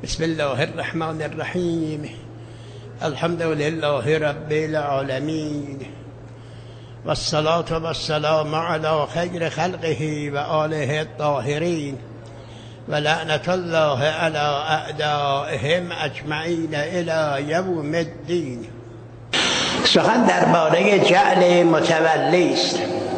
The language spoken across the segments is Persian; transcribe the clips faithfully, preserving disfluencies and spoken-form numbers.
بسم الله الرحمن الرحیم. الحمد لله رب العالمین و الصلاة و السلام علی خیر خلقه و آله الطاهرین و لعنت الله علی اعدائهم اجمعین الی یوم الدین. سخن درباره جعل متولی است.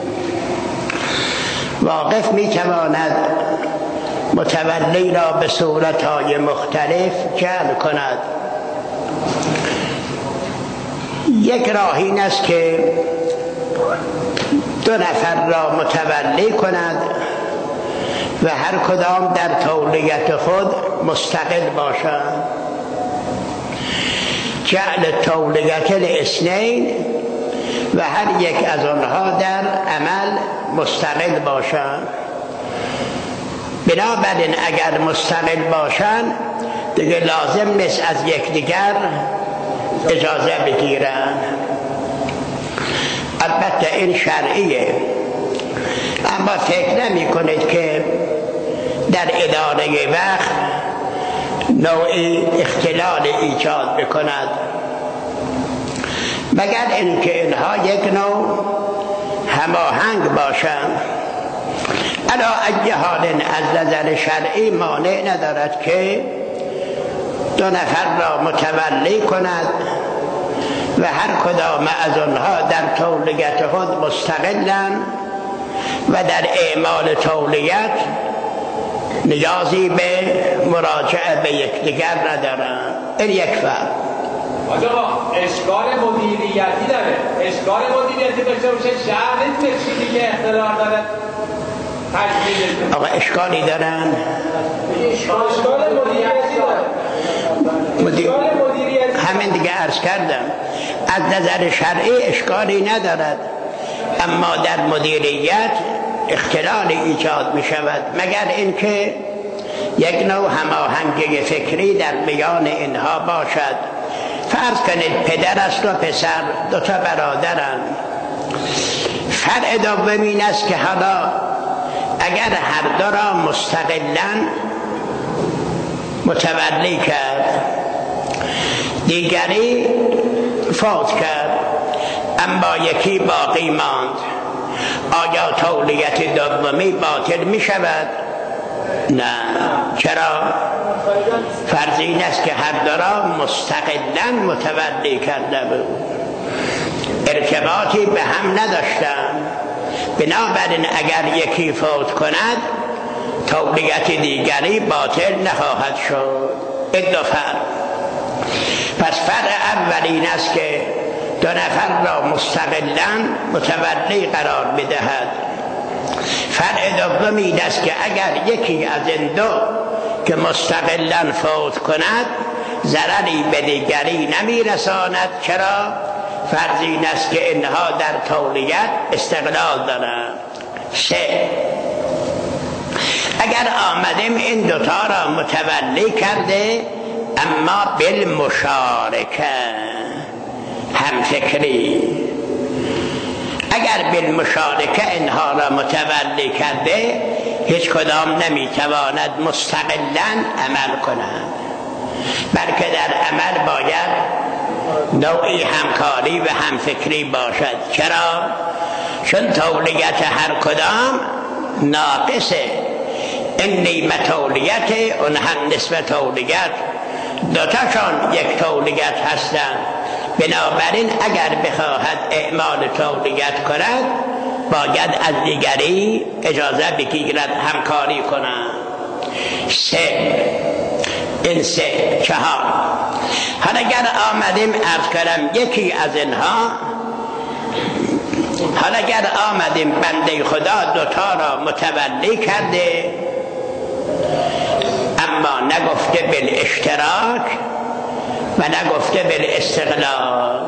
واقف می تواند متولی را به صورت‌های مختلف جعل کند. یک راه این است که دو نفر را متولی کند و هر کدام در تولیت خود مستقل باشند. جعل تولیت الاثنین و هر یک از آنها در عمل مستقل باشند. بنابراین اگر مستقل باشند دیگه لازم نیست از یکدیگر اجازه بگیرند. البته این شرعیه، اما فکر نمی کنید که در اداره وقت نوعی اختلال ایجاد بکند، مگر اینکه اینها یک نوع هماهنگ باشند. علی ای حال از نظر شرعی مانع ندارد که دو نفر را متولی کند و هر کدام از آنها در تولیت خود مستقلند و در اعمال تولیت نیازی به مراجعه به یکدیگر ندارند. این یک فرق. آقا اشکال مدیریتی داره. اشکال مدیریتی داشته باشه شهر نیست که اختلال داره. آقا اشکالی دارن؟ اشکال مدیریتی داره. مدیر... همین دیگه عرض کردم از نظر شرعی اشکالی ندارد، اما در مدیریت اختلالی ایجاد می شود، مگر اینکه یک نوع هماهنگی فکری در میان اینها باشد. فرض کنید پدر است و پسر دو تا برادرند. فرع دوم این است که حالا اگر هر دو را مستقلاً متولی کرد، دیگری فوت کرد اما یکی باقی ماند، آیا تولیت دومی باطل می شود؟ نه. چرا؟ فرض این است که هر دو را مستقلاً متولی کرده بود، ارتباطی به هم نداشتند. بنابراین اگر یکی فوت کند تولیت دیگری باطل نخواهد شد. این دو فرق. پس فرق اول این است که دو نفر را مستقلاً متولی قرار بدهد. فرق دوم این است که اگر یکی از این دو که مستقلاً فوت کند ضرری به دیگری نمیرساند. چرا؟ فرض این است که اینها در تولیت استقلال دارند. سه، اگر آمدیم این دوتا را متولی کرده اما بالمشارکه، هم فکری، اگر بالمشارکه اینها را متولی کرده هیچ کدام نمیتواند مستقلاً عمل کنند، بلکه در عمل باید نوعی همکاری و همفکری باشد. چرا؟ چون تولیت هر کدام ناقصه. این نیمه تولیت، اون هم نصف تولیت، دوتاشان یک تولیت هستند. بنابراین اگر بخواهد اعمال تولیت کند باید از دیگری اجازه بگیرد همکاری کند. سه، این سه. چهار، حالا اگر آمدیم عرض کردم یکی از اینها، حالا اگر آمدیم بنده خدا دوتا را متولی کرده اما نگفته بالاشتراک و نگفته بالاستقلال،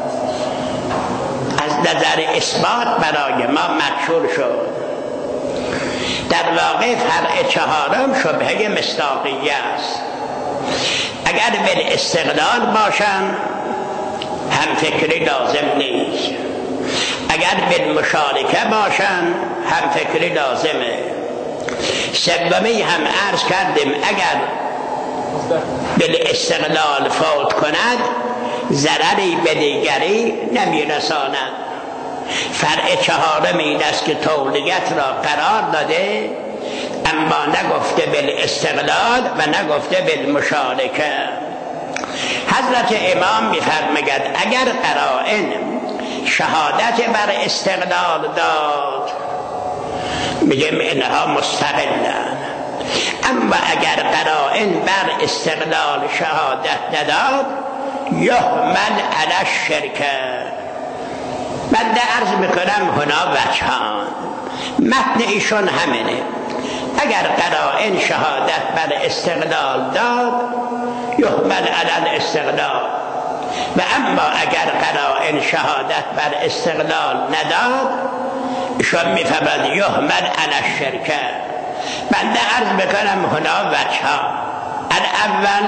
از نظر اثبات برای ما مجهول شد. در واقع فرع چهارم شبهه مصداقیه است. اگر بالاستقلال باشن هم فکری لازم نیست، اگر بالمشارکه باشن هم فکری لازمه. سومی هم عرض کردیم اگر بالاستقلال فوت کند ضرری به دیگری نمیرساند. فرع چهارم این است که تولیت را قرار داده اما نگفته بالاستقلال و نگفته بالمشارکه. حضرت امام می‌فرماید اگر قرائن شهادت بر استقلال داد میگیم اینها مستقلن، اما اگر قرائن بر استقلال شهادت نداد یحمل علی الشرکه. بنده عرض میکنم هنا وجهان، متن ایشون همینه. اگر قرائن شهادت بر استقلال داد یحمل علی الاستقلال، و اما اگر قرائن شهادت بر استقلال نداد ایشون میفهمد یحمل علی الشرکه. بنده عرض میکنم هنا وجهان. الاول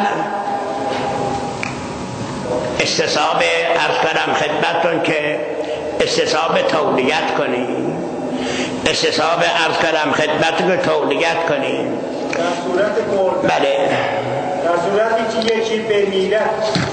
استصحاب عرض کنم خدمتون که استصحاب تولیت کنیم، استصحاب عرض کنم خدمتون که تولیت کنیم در صورت مردن. بله، در صورتی که یکی بمیرد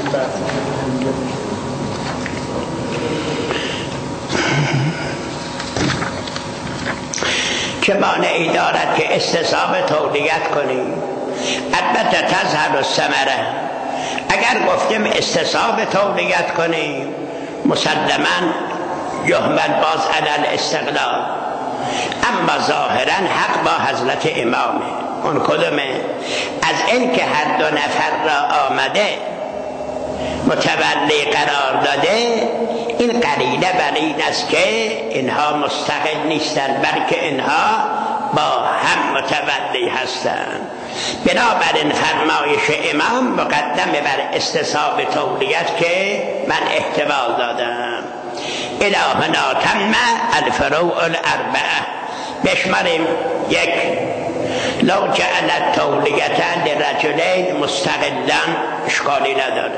چه مانعی دارد که استصحاب تولیت کنیم؟ البته تظهر الثمره. اگر گفتیم استصحاب تولیت کنیم مسلما یحمل باز علی الاستقلال، اما ظاهرا حق با حضرت امامه. اون کدومه؟ از این که هر دو نفر را آمده متولی قرار داده، این قرینه بر این است که اینها مستقل نیستند بلکه اینها با هم متولی هستند. بنابراین فرمایش امام مقدمه بر استصحاب تولیت که من احتمال دادم. الهنا تم الفروع الاربعه. بشماریم: یک، لو جعلت تولیتن لرجلین مستقلا اشکالی نداره.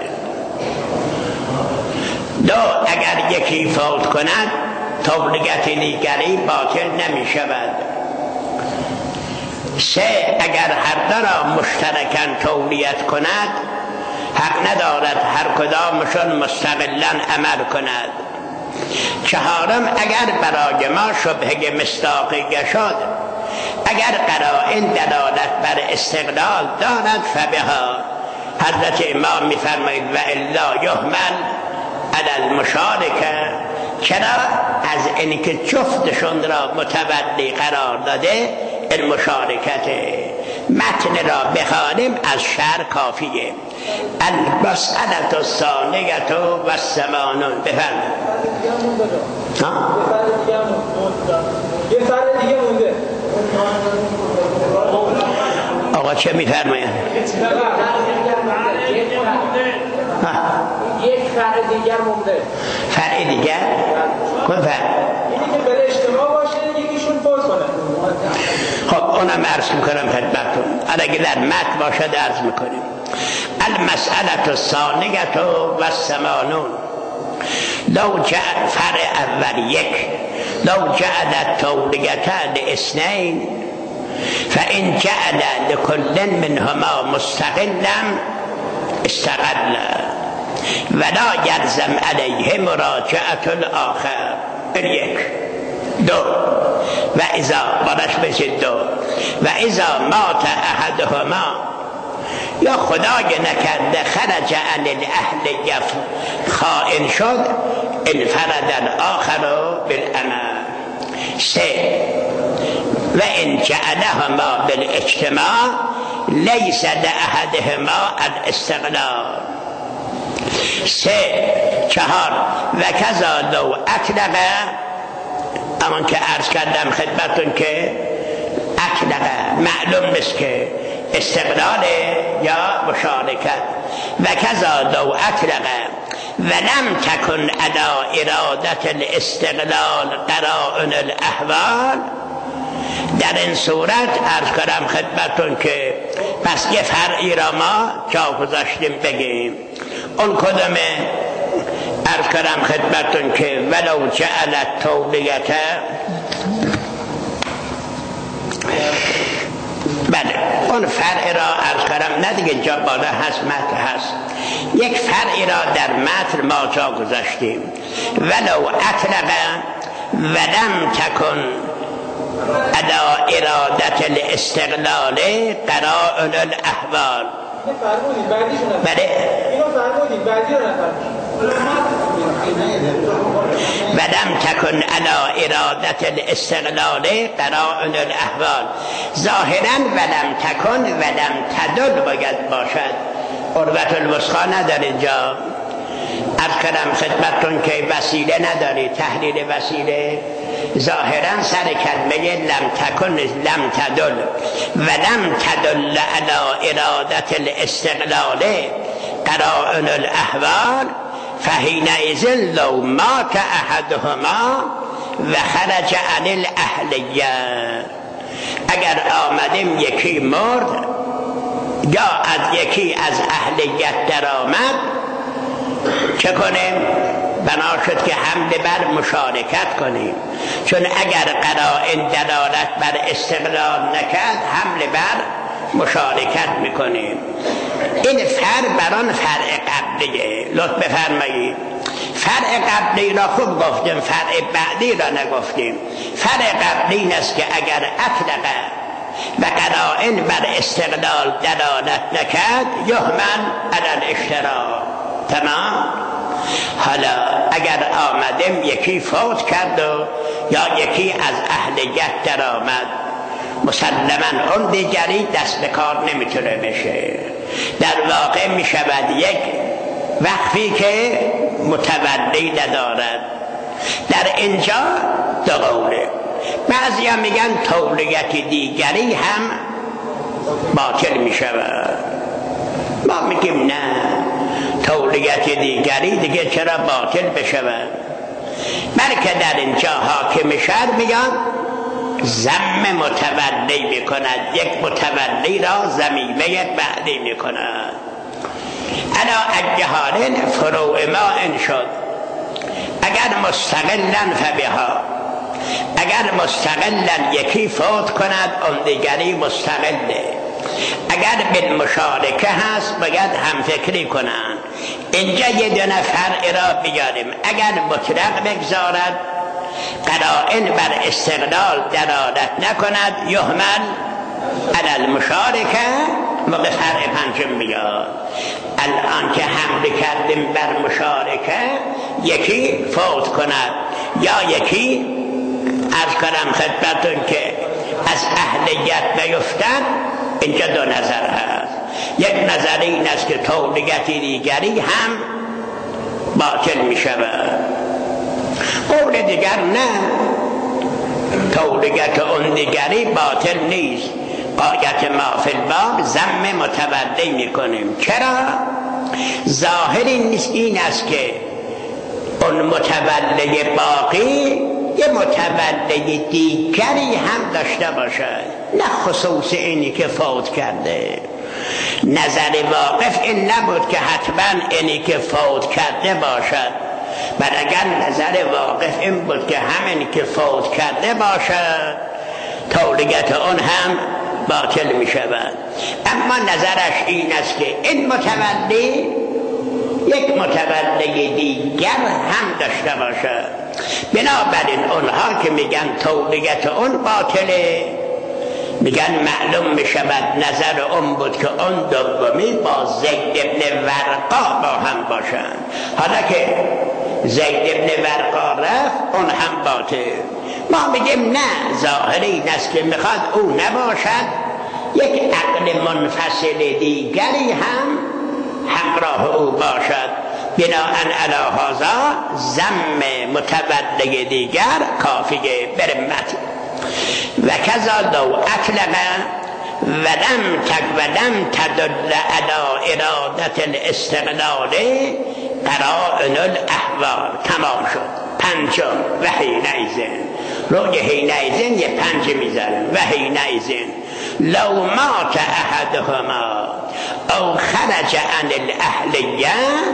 دو، اگر یکی فوت کند تولیت دیگری باطل نمی شود. سه، اگر هر دو را مشترکاً تولیت کند حق ندارد هر کدامشون مستقلاً عمل کند. چهارم، اگر برای ما شبهه مصداقی شد، اگر قرائن دلالت بر استقلال دارد فبها. حضرت امام می‌فرماید و الا یحمل علی المشارکه. چرا؟ از اینکه جفتشون را متولی قرار داده المشارکته. متن را بخوانیم از شرع کافیه. المسألة الثانیة و الثمانون. بفرمایید. یه فرد دیگه مونده. آقا چه میفرمایند؟ یک فرد دیگر مونده. فرد دیگر؟ کن فرد؟ اینی که برای اجتماع باشه یکیشون فوت کنه. خب اونم عرض میکنم خدمتتون. اگه در متن باشد عرض میکنیم. المسألة الثانیة و الثمانون. لو جعل فرع اول یک، لو جعل تولیت لاثنین فإن جعل لكل منهما مستقلا استقل ولا يلزم عليه مراجعة الآخر. یک. دو، و اذا بارش بشید دو و اذا مات احدهما، یا خدای نکرده خرج عن الاهل خائن شد انفرد الاخر بالعمل. سه، و ان جعلهما بالاجتماع لیس لاحدهما الاستقلال. سه. چهار، و کذا لو اطلق، امان که عرض کردم خدمتون که اطلق معلوم است که استقلال یا مشارکت. و کذا لو اطلق ولم تكن على اراده الاستقلال قرائن الاحوال، در این صورت عرض کردم خدمتون که پس یه فرعی را ما جا گذاشتیم بگیم. اون کدومه؟ عرض کردم خدمتون که ولو جعلت تولیت، بله اون فرع را عرض کردم، نه دیگه اینجا بالا هست متن هست. یک فرعی را در متن ما جا گذاشتیم، ولو اطلق ولم تکن ادا ارادت الاستقلال قرائن الاحوال. فرمودید بعدیشون هست. بله اینو فرمودید بعدی رو نفرمودید. ولم تکن علی ارادت الاستقلال قرائن الاحوال. ظاهرا ولم تکن ولم تدل باید باشد، عروة الوثقی نداره اینجا. عرض کردم خدمتتون که وسیله نداری، تحلیل وسیله. ظاهرا سر کلمه لم تکن لم تدل ولم تدل علی ارادت الاستقلال قرائن الاحوال فحینئذ لو مات احدهما و خرج عن الاهلیه. اگر آمدیم یکی مرد یا از یکی از اهلیت در آمد، چه کنیم؟ بنا شد که حمل بر مشارکت کنیم، چون اگر قرائن دلالت بر استقلال نکرد حمل بر مشارکت میکنیم. این فرع بران فرع قبلیه. لطف بفرمایید. فرع قبلی را خوب گفتیم، فرع بعدی را نگفتیم. فرع قبلی این است که اگر اطلق و قرائن بر استقلال دلالت نکرد یحمل علی الاشتراک. تمام. حالا اگر آمدیم یکی فوت کرد و یا یکی از اهلیت در آمد، مسلما اون دیگری دست به کار نمیتونه بشه. در واقع میشود یک وقفی که متولی ندارد. در اینجا دو قوله. بعضی ها میگن تولیت دیگری هم باطل میشود. ما میگیم نه، تولیت دیگری دیگه چرا باطل بشود؟ بلکه در اینجا حاکم شهر میگن ضم متولی میکند، یک متولی را ضمیمه بعدی میکند. علی ای حال فروع ما ان شد، اگر مستقلا فبها، اگر مستقلا یکی فوت کند اون دیگری مستقله. اگر بالمشارکه هست باید هم فکری کنند. اینجا یه دونه فرع را بیاریم. اگر مطلق بگذارد قرائن بر استقلال دلالت نکند یحمل علی المشارکه، موقع فرع پنجم بیاد. الان که حمل کردیم بر مشارکه، یکی فوت کند یا یکی عرض کنم خدمتون که از اهلیت نیفتد، اینجا دو نظر هست. یک نظر این است که تولیت دیگری هم باطل می شود. قول دیگر نه، تولیت اون دیگری باطل نیست. قایت ما فی الباب ضم متولی می کنیم. چرا؟ ظاهر این است که اون متولی باقی یه متولی دیگری هم داشته باشد، نه خصوص اینی که فوت کرده. نظر واقف این نبود که حتما اینی که فوت کرده باشد، بل اگر نظر واقف این بود که همین که فوت کرده باشد، تولیت اون هم باطل می شود. اما نظرش این است که این متولی یک متولی دیگر هم داشته باشد. بنابراین اونها که میگن تولیت اون باطله، میگن معلوم میشود نظر اون بود که اون دومی با زید ابن ورقا با هم باشن. حالا که زید ابن ورقا رفت اون هم باطل. ما میگیم نه، ظاهری این است که میخواد او نباشد، یک عقل منفصل دیگری هم همراه او باشد. بناءً علی هذا ضم متولی دیگر کافیه برمت. و کذا لو اطلق ولم تک ولم تدل علی ارادت الاستقلال قرائن الاحوال. تمام شد. پنجم و حینئذ، روی حینئذ یه پنج میذارم. و حینئذ لو مات احدهما او خرج عن الاهلیه،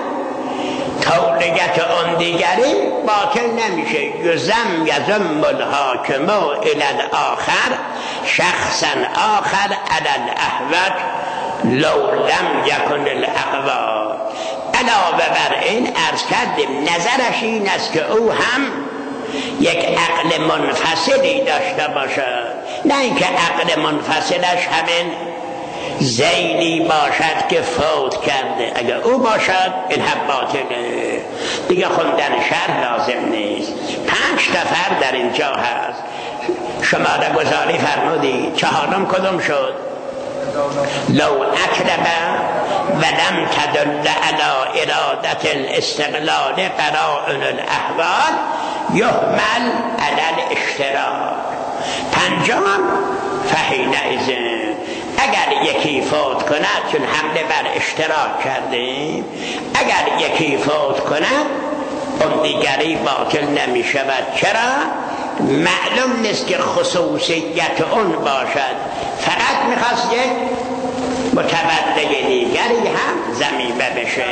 تولیت اون دیگری باطل نمیشه. یزم یزم الحاکم الی الاخر شخصا آخر علی الاحوج لو لم یکن الاقوا. علاوه بر این عرض کردیم نظرش این است که او هم یک عقل منفصلی داشته باشد، نه اینکه عقل منفصلش همین زیلی باشد که فوت کرده. اگر او باشد این هم باطله دیگه، خوندن شرح لازم نیست. پنج نفر در اینجا هست، شماره گذاری فرمودی. چهارم کدوم شد؟ لو اکرب ولم تدل علی ارادت الاستقلال قرائن الاحوال یحمل علی الاشتراک. پنجم فحینئذ اگر یکی فوت کند، چون حمله بر اشتراک کردیم، اگر یکی فوت کند اون دیگری باطل نمی شود. چرا؟ معلوم نیست که خصوصیت اون باشد، فقط میخواست یک متبدل دیگری هم ضمیمه بشه.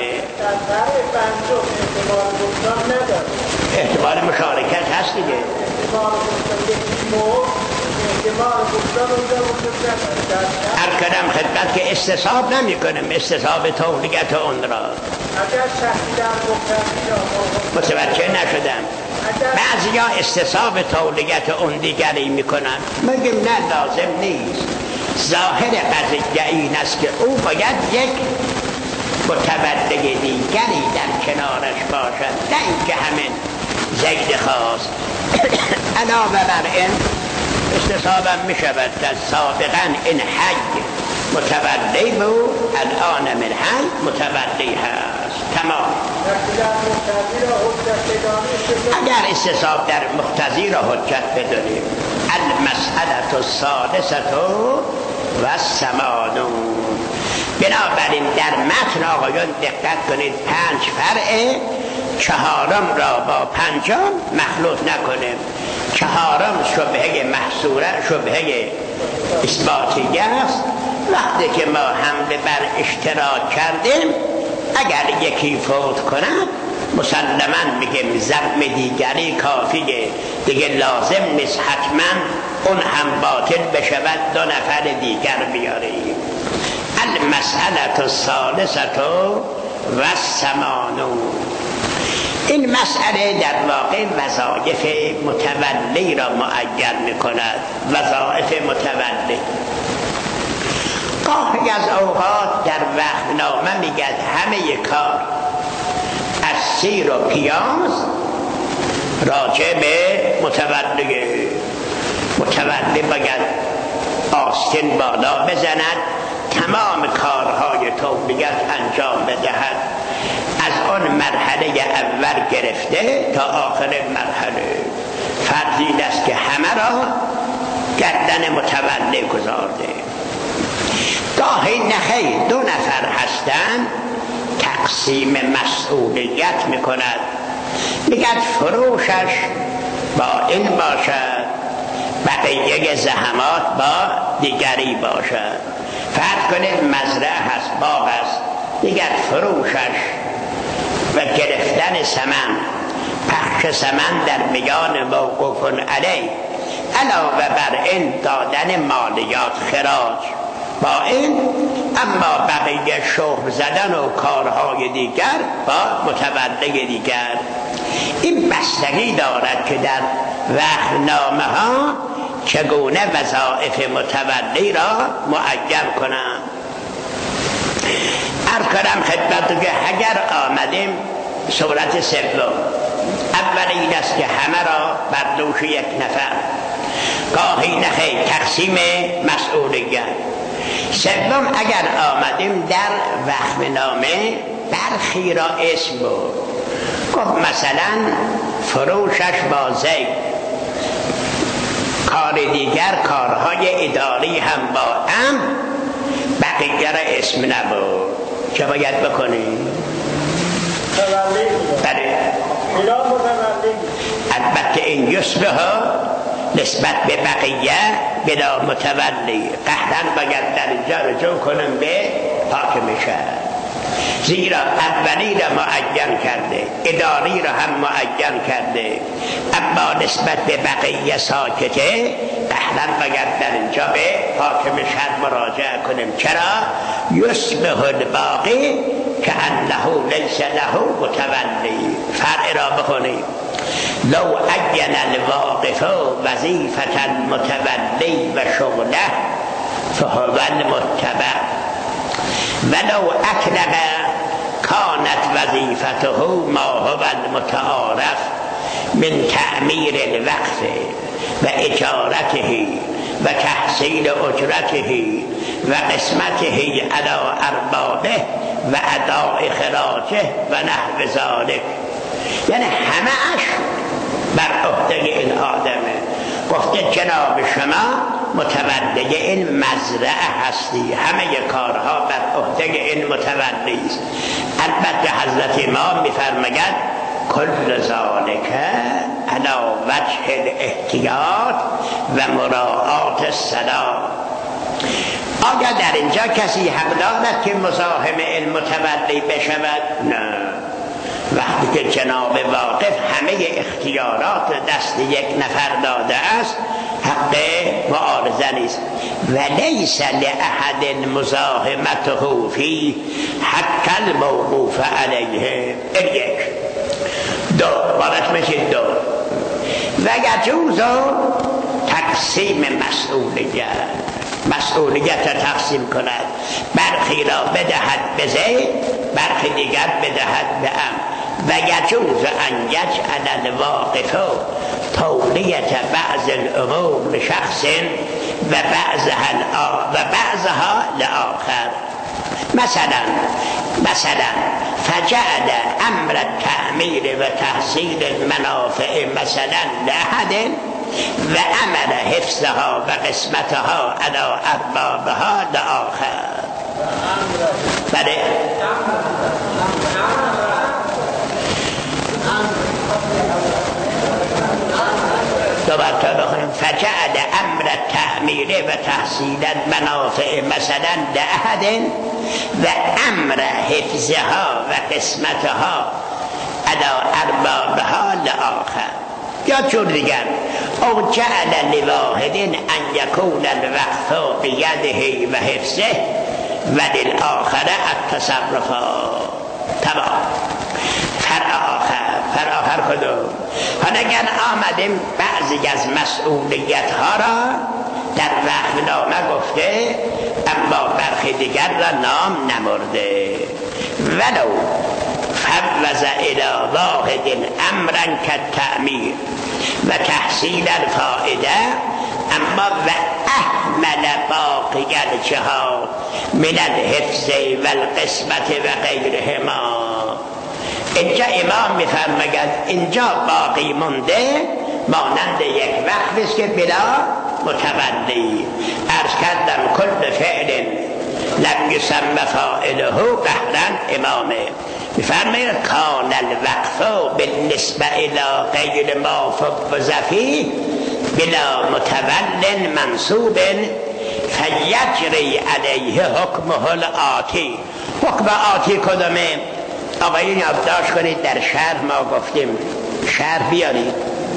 احتمال مشارکت هست دیگه. هر کدام خدمت که استصحاب نمی کنم، استصحاب تولیت اون را. متوجه نشدم. بعضی ها استصحاب تولیت اون دیگری می کنن، مگم نه لازم نیست. ظاهر قضیه این است که او باید یک متبدل دیگری در کنارش باشد، نه اینکه همین زید خاص. علاوه بر این استصحابم می شود که سابقا این حج متبدی بود، الان من حج متبدی هست. تمام. اگر استصحاب در مقتضی را حجت بداریم. المسئله السادسه و الثمانون. بنابراین در متن آقایان دقت کنید، پنج فرع، چهارم را با پنجم مخلوط نکنیم. چهارم شبهه محصوره، شبهه اثباتیه است. وقتی که ما حمله بر اشتراک کردیم، اگر یکی فوت کند مسلماً میگیم ضرب دیگری کافیه دیگه، لازم نیست حتما اون هم باطل بشود، دو نفر دیگر بیاریم. المسئله الثالثه و الثمانون. این مسئله در واقع وظایف متولی را معین میکند. وظایف متولی گاهی از اوقات در وقتنامه میگد همه کار از سیر و پیاز راجع به متولی. متولی باید آستین بالا بزند، تمام کارهای تولیت انجام بدهد، از آن مرحله اول گرفته تا آخر مرحله. فرض این است که همه را گردن متولی گذارده. گاهی نخیر دو نفر هستند، تقسیم مسئولیت میکند، میگد فروشش با این باشد، بقیه زحمات با دیگری باشد. فرض کنید مزرعه هست، باغ هست، میگد فروشش و گرفتن سمن، پخش سمن در میان موقوف علیه، علاوه بر این دادن مالیات خراج با این، اما بقیه شغل زدن و کارهای دیگر با متولی دیگر. این بستگی دارد که در وقتنامه ها چگونه وظایف متولی را معین کنند. عرض کنم خدمت که اگر آمدیم صورت سوم، اول این است که همه را بر دوش یک نفر، گاهی نخیر تقسیم مسئولیت. سوم اگر آمدیم در وقفنامه برخی را اسم بود، گفت مثلا فروشش با زید، کار دیگر کارهای اداری هم با ام، بقیه را اسم نبود. چه باید بکنیم؟ بله البته این یصبح نسبت به بقیه بلا متولی، قهرن باید در اینجا رجوع کنم به حاکم شهر، زیرا اولی را معین کرده، اداری را هم معین کرده، اما نسبت به بقیه ساکته، اهلا باید در اینجا به حاکم شهر مراجعه کنیم. چرا؟ یصبح الباقی که انه لیس له متولی. فرع را بخونیم. لو عین الواقف وظیفة المتولی و شغله فهو المتبع ولو اطلق كانت وظيفته ما هو المتعارف من تعمير الوقف وإجارته وتحصيل أجرته وقسمته على أربابه وأداء خراجه ونحو ذلك. یعنی همه‌اش بر عهده این آدمه. گفته جناب شما متولی این مزرعه هستی، همه کارها بر عهده این متولی است. البته حضرت امام می‌فرماید کل ذالک علی وجه الاحتیاط و مراعات الصلاح. آیا در اینجا کسی حق دارد که مزاحم این متولی بشود؟ نه. وقتی که جناب واقف همه اختیارات دست یک نفر داده است، حق معارضه نیست. و لیس لأحد مزاحمته فی حق الموقوف علیه. این یک. دو وارد میشید. دو و یجوز تقسیم مسئولیت، مسئولیت را تقسیم کند، برخی را بدهد به زید، برخی دیگر بدهد به ام. و یجوز ان یجعل الواقف تولیت بعض الامور لشخص و بعضها و بعضها لآخر. مثلا مثلا فجعل امر التعمیر و تحصیل المنافع مثلا لأحد و امر حفظها و قسمتها على اربابها لآخر. بله فجعل امر التعمیر و تحصیل المنافع مثلا لأحد و امر حفظها و قسمتها على اربابها لآخر. یا جور دیگر او جعل لواحد ان یکون الوقف بیده و حفظه و للآخر التصرفات. تمام. فرع آخر فرع آخر کدوم؟ حالا اگر آمدیم بعضی از مسئولیت ها را در وقف نامه گفته اما برخی دیگر را نام نمرده. ولو فوض الی واحد امرا کالتعمیر و تحصیل الفائده اما و احمل باقی الجهات من الحفظ و القسمت و غیرهما. اینجا امام میفرماید اینجا باقی مونده مانند یک وقت است که بلا متولی. عرض کردم کل فعل لم یسم فاعله قهرا. امامه میفرماید کان الوقف بالنسبه الی غیر ما فوض فیه بلا متول منصوب فیجری علیه حکمه الآتی. حکم آتی کدامه؟ آقایون یادداشت کنید در شرح ما گفتیم، شرح بیارید،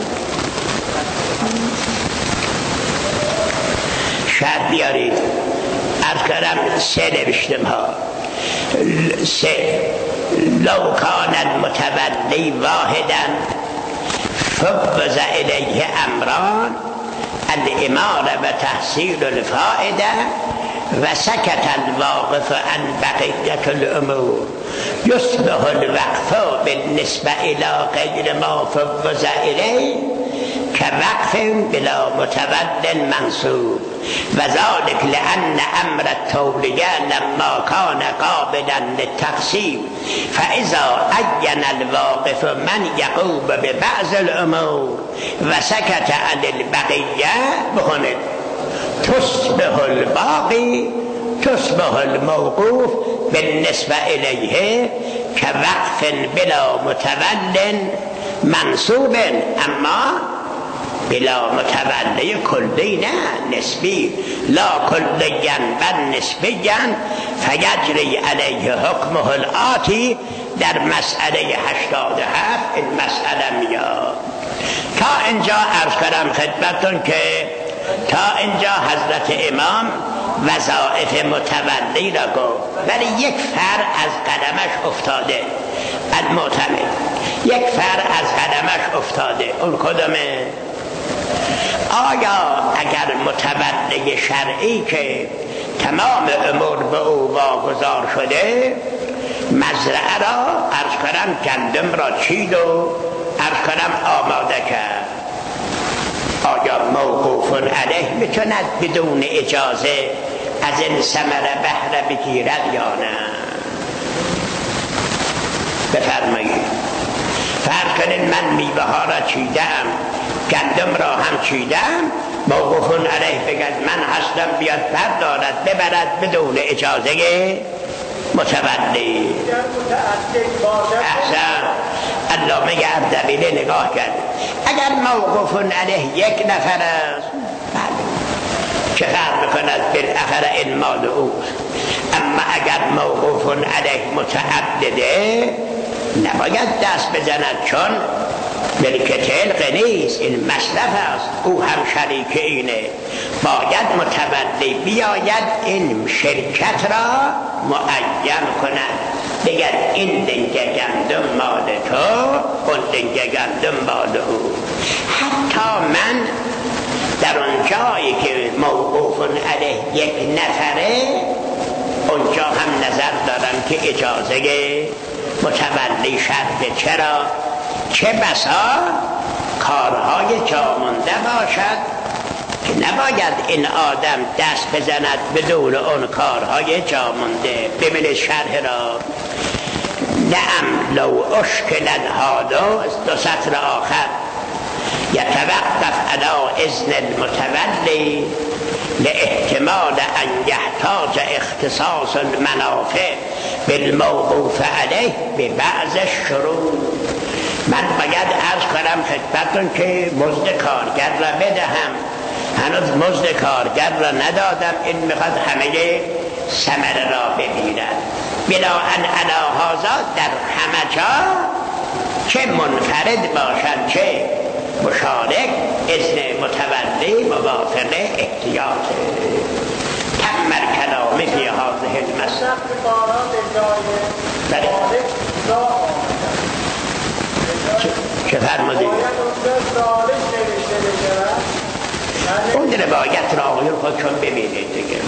شرح بیارید. عرض کردم سه نوشتم ها. سه لو کان المتولی واحدا فوض الیه امران الاماره و تحصیل الفائده و سکت الواقف عن بقیت الامور یصبح الوقف بالنسبه الی غیر ما فوض الیه كوقف بلا متول منصوب و ذلك لأن امر التولیه لما كان قابلا للتقسیم فاذا عین الواقف من یقوم ببعض الامور و سکت عن البقیه بخونید تصبح الباقی تصبح الموقوف بالنسبه الیه كوقف بلا متول منصوب اما بلا متولی کلی نه نسبی لا کلیا بل نسبیا فیجری علیه حکمه الآتی. در مسئله هشتاد و هفت این مسئله میاد. تا اینجا عرض کردم خدمتتون که تا اینجا حضرت امام وظایف متولی را گفت، ولی یک فر از قدمش افتاده. المعتمد یک فر از قدمش افتاده. اون کدومه؟ آیا اگر متولی شرعی که تمام امور به او واگذار شده مزرعه را عرض کنم گندم را چید و عرض کنم آماده کرد، آیا موقوف علیه میتوند بدون اجازه از این ثمره بهره بگیرد یا نه؟ بفرمایید. فرض کنید من میوه ها را چیدم، گندم را هم چیدم، موقوف علیه بگد من هستم بیاد بردارد ببرد بدون اجازه متولی. احسن. علامه اردبیلی نگاه کرد، اگر موقوف علیه یک نفر است چه فرق میکند بالاخره این مال اوست، اما اگر موقوف علیه متعدده نباید دست بزند، چون ملک تلق نیست، این مصرف است، او هم شریک اینه. باید متولی بیاید این شرکت را معین کند، بگد این دنگه گندم مال تو، اون دنگه گندم مال او. حتی من در اون جایی که موقوف علیه یک نفره اونجا هم نظر دارم که اجازه متولی شرط. چرا؟ چه بسا کارهای جامونده باشد که نباید این آدم دست بزند بدون اون کارهای جامونده. ببینید شرح را. نعم لو اشکل الحادث، دو سطر آخر، یتوقف علی اذن المتولی لاحتمال ان یحتاج اختصاص المنافع بالموقوف علیه ببعض الشروط. من باید عرض کنم خدمتتون که مزد کارگر را بدهم، هنوز مزد کارگر را ندادم، این میخواد همه ثمره را ببیند. بناهن علی هذا در همه جا چه منفرد باشد چه مشارک اذن متولی موافقه احتیاط. تم کلامی فی هذه المسأله. چه فرمودید؟ اون روایت را آقایون خودشون ببینید دیگه.